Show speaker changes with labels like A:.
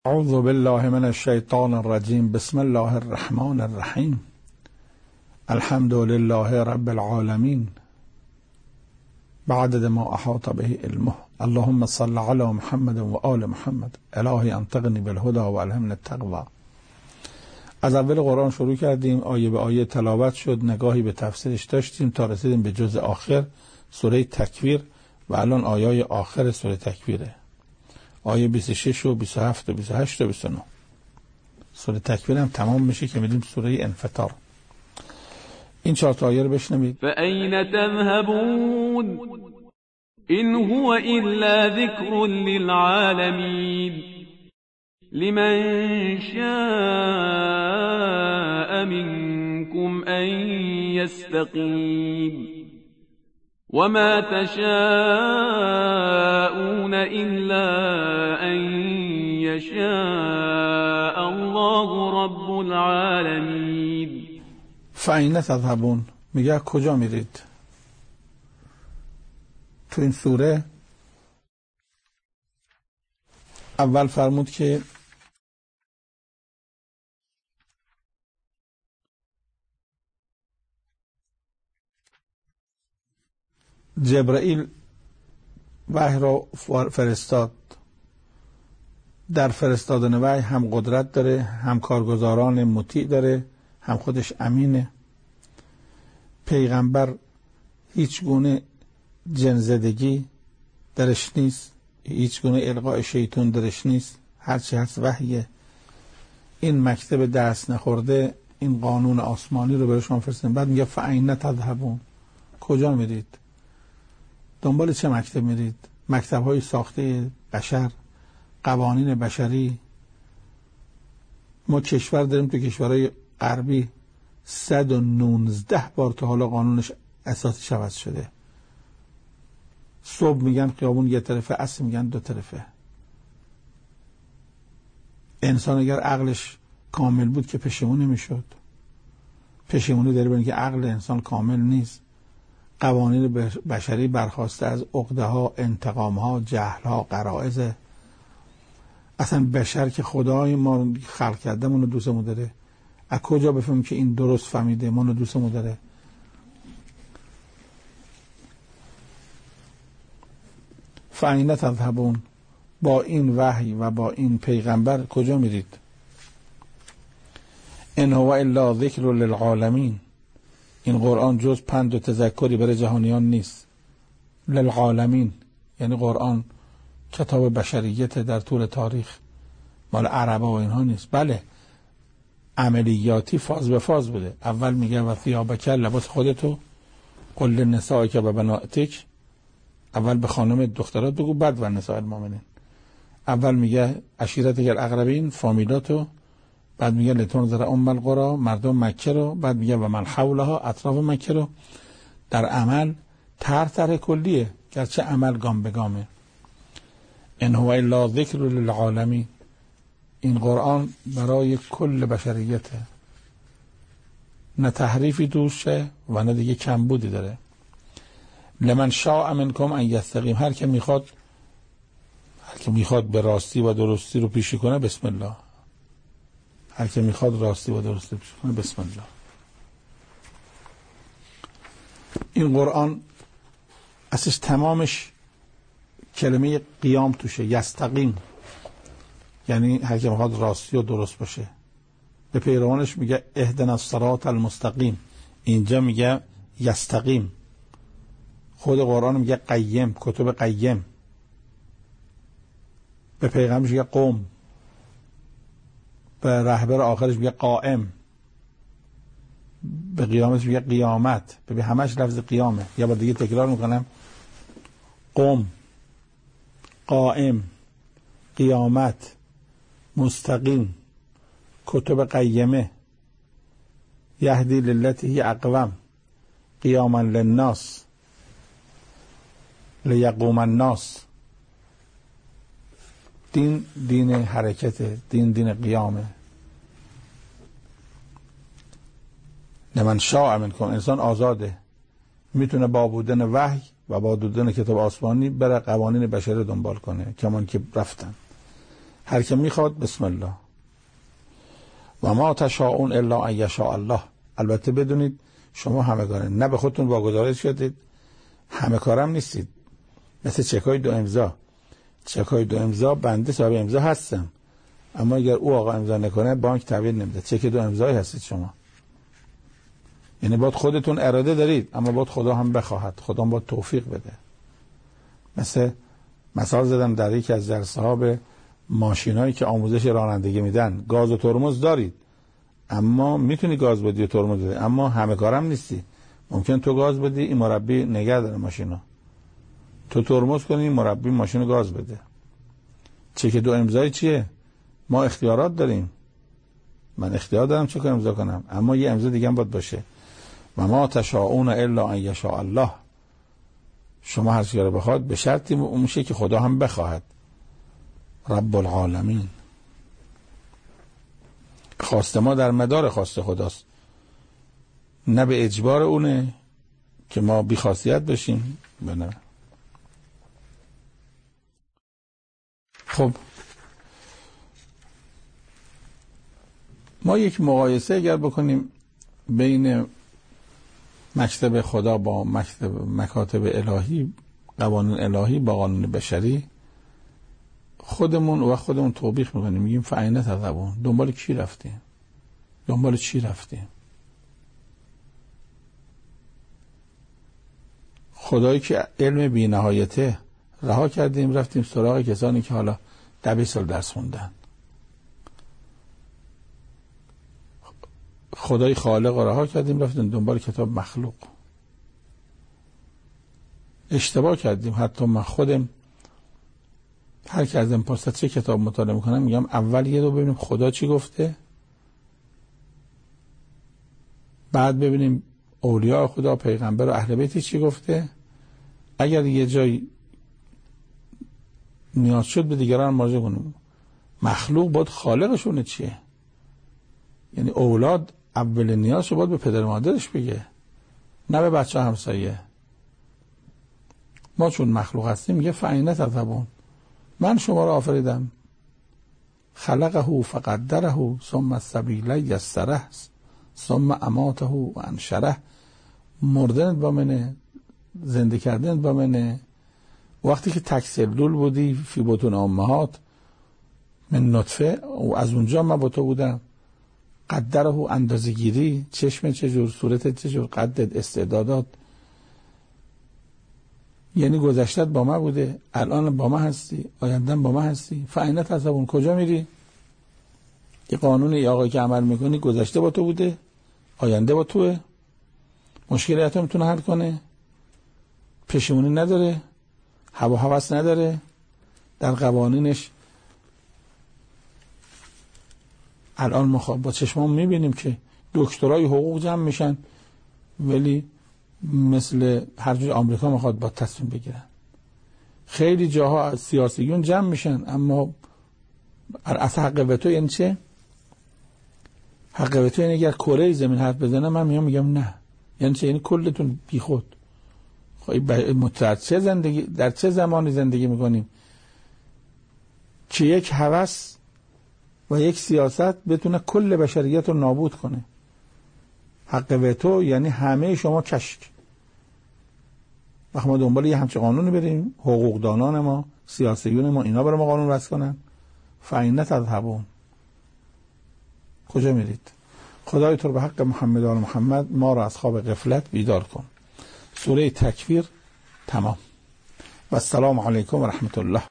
A: اعوذ بالله من الشیطان الرجیم. بسم الله الرحمن الرحیم. الحمد لله رب العالمین بعدد ما احاط به علمه. اللهم صل علی محمد و آل محمد. الهی انطقنی بالهدى و الهمنی التقوی. از اول قرآن شروع کردیم، آیه به آیه تلاوت شد، نگاهی به تفسیرش داشتیم تا رسیدیم به جزء آخر سوره تکویر و الان آیه آخر سوره تکویره، آیه 26 و 27 و 28 و 29. سوره تکویر هم تمام میشه که میریم سوره انفطار. این 4 تا آیه رو بشنوید.
B: فأين تذهبون إن هو إلا ذكر للعالمين لمن شاء منكم أن يستقيم وما تشاءون إلا أن يشاء الله رب العالمين.
A: فأين تذهبون، میگه کجا میرید؟ تو این سوره اول فرمود که جبرائیل وحی را فرستاد. در فرستادن وحی هم قدرت داره، هم کارگزاران مطیع داره، هم خودش امینه. پیغمبر هیچ گونه جنزدگی درش نیست، هیچ گونه القاء شیطان درش نیست، هرچی هست وحیه. این مکتب دست نخورده، این قانون آسمانی رو برای شما فرستادم. بعد میگه فأین تذهبون، کجا میرید؟ دنبال چه مکتب میرید؟ مکتب های ساخته بشر، قوانین بشری. ما کشور داریم، تو کشورهای غربی 119 بار تا حالا قانونش اساسیش عوض شده. صبح میگن خیابون یه طرفه، عصر میگن 2 طرفه. انسان اگر عقلش کامل بود که پشیمون نمیشد. پشیمونی داره برای اینکه عقل انسان کامل نیست. قوانین بشری برخواسته از عقده ها، انتقام ها، جهل ها، غرایز. اصلا بشر که خدای ما خلق کرده منو دوستمون داره. از کجا بفهمیم که این درست فهمیده منو دوستمون داره؟ فأین تذهبون، با این وحی و با این پیغمبر کجا میرید؟ ان هو الا ذکر للعالمین، این قرآن جز پند و تذکری برای جهانیان نیست. للعالمین یعنی قرآن کتاب بشریت در طول تاریخ، مال عربا و اینها نیست. بله عملیاتی فاز به فاز بوده. اول میگه و ثیابک، لباس خودتو، قل للنسائک و بناتک، اول به خانم دخترات بگو، بعد و نساء المؤمنین. اول میگه عشیرتک الاقربین، فامیلاتو، بعد میگه لتنذر ام القری، مردم مکه رو، بعد میگه و من حولها، اطراف مکه رو. در عمل طرح کلیه، گرچه عمل گام به گامه. ان هو الا ذکر للعالمین، این قرآن برای کل بشریته، نه تحریفی توشه و نه دیگه کمبودی داره. لمن شاء منکم ان یستقیم، هر که میخواد به راستی و درستی رو پیشی کنه، بسم الله. هر که میخواد راستی و درستی پیشی کنه، بسم الله. این قرآن اصلش تمامش کلمه قیام توشه، یستقیم، یعنی هر که میخواد راستی و درست باشه. به پیروانش میگه اهدنا الصراط المستقیم، اینجا میگه یستقیم. خود قرآن میگه قیم، کتب قیم. به پیغمبرش میگه قوم، به رهبر آخرش میگه قائم، به قیامتش میگه قیامت. به همش لفظ قیامه. یا با دیگه تکرار میکنم، قوم، قائم، قیامت، مستقیم، کتب قیمه، یهدی للتی هی اقوم، قیاما للناس، لیقوم الناس. دین حرکته، دین قیامه. لمن شاء منکم، انسان آزاده، میتونه با بودن وحی و با بودن کتاب آسمانی بره قوانین بشری دنبال کنه، کمان که رفتن. هر که میخواد بسم الله. و ما تشاءون الا ان یشاء الله. البته بدونید شما همگانه نه به خودتون واگذار شدید، همه کارم نیستید. مثل چکای 2 امضا. چکای 2 امضا بنده صاحب امضا هستم، اما اگر او آقا امضا نکنه بانک تحویل نمیده. چک 2 امضایی هستید شما. یعنی باید خودتون اراده دارید، اما باید خدا هم بخواهد، خدا هم باید توفیق بده. مثال زدم در یکی از جلسه‌ها به ماشینایی که آموزش رانندگی میدن. گاز و ترمز دارید، اما میتونی گاز بدی و ترمز بدی، اما همه کارم نیستی. ممکن تو گاز بدی، این مربی نگه داره ماشینو، تو ترمز کنی، مربی ماشینو گاز بده. چک 2 امضایی چیه؟ ما اختیارات داریم. من اختیار دارم چک امضا کنم، اما یه امضا دیگه هم باید باشه. و ما تشاءون الا ان یشاء الله. شما هر چیزی رو بخواد به شرطی میشه که خدا هم بخواهد. رب العالمین. خواست ما در مدار خواست خداست، نه به اجبار اونه که ما بی خاصیت بشیم. بله. خب ما یک مقایسه اگر بکنیم بین مکتب خدا با مکاتب الهی، قوانین الهی با قانون بشری، خودمون توبیخ میکنیم، میگیم فعینه تذبون. دنبال کی رفتیم؟ دنبال چی رفتیم؟ خدایی که علم بی نهایته رها کردیم، رفتیم سراغ کسانی که حالا 10 سال درس خوندن. خدای خالق رو رها کردیم، رفتیم دنبال کتاب مخلوق. اشتباه کردیم. حتی من خودم هر کی ازم پرسید چه کتاب مطالعه میکنم، میگم اول یه رو ببینیم خدا چی گفته، بعد ببینیم اولیاء خدا، پیغمبر و اهل بیت چی گفته. اگر یه جای نیاز شد به دیگران مراجعه کنیم. مخلوق باید خالقشونه چیه. یعنی اولاد اول نیازش باید به پدر مادرش بگه، نه به بچه همسایه. ما چون مخلوق هستیم میگه فعینه تذبون. من شما را آفریدم، خلقه فقدره ثم السبیل یسره ثم اماته و انشره. مردنت با منه، زنده کردنت با منه. وقتی که تک سلول بودی فی بطون امهات من نطفه، و از اونجا من با تو بودم. قدره اندازه گیری، چشم چجور، صورت چجور، قدت، استعدادات، یعنی گذشتت با ما بوده، الان با ما هستی، آیندن با ما هستی. فعینه تذبون. کجا میری؟ یه قانون آقایی که عمل میکنی، گذشته با تو بوده، آینده با توه، مشکلات رو میتونه حل کنه، پشیمونی نداره، هوا هوس نداره. در قوانینش الان ما با چشمام میبینیم که دکترای حقوق جمع میشن، ولی مثل هر جور آمریکا میخواد با تصمیم بگیرن. خیلی جاها سیاسیون جمع میشن، اما اصلا حق وتو یعنی چه؟ حق وتو یعنی اگر کره زمین حرف بزنه من میگم نه. یعنی چه؟ یعنی کلتون بیخود. خب چه زندگی، در چه زمانی زندگی میکنیم که یک هوس و یک سیاست بتونه کل بشریت رو نابود کنه؟ حق وتو یعنی همه شما کشک. وقتی ما دنبال یه همچه قانونی بریم، حقوقدانان ما، سیاسیون ما، اینا برای ما قانون وضع کنن، فعینه تذهبون. کجا میرید؟ خدای تو به حق محمد و آل محمد ما را از خواب غفلت بیدار کن. سوره تکویر تمام. و السلام علیکم و رحمت الله.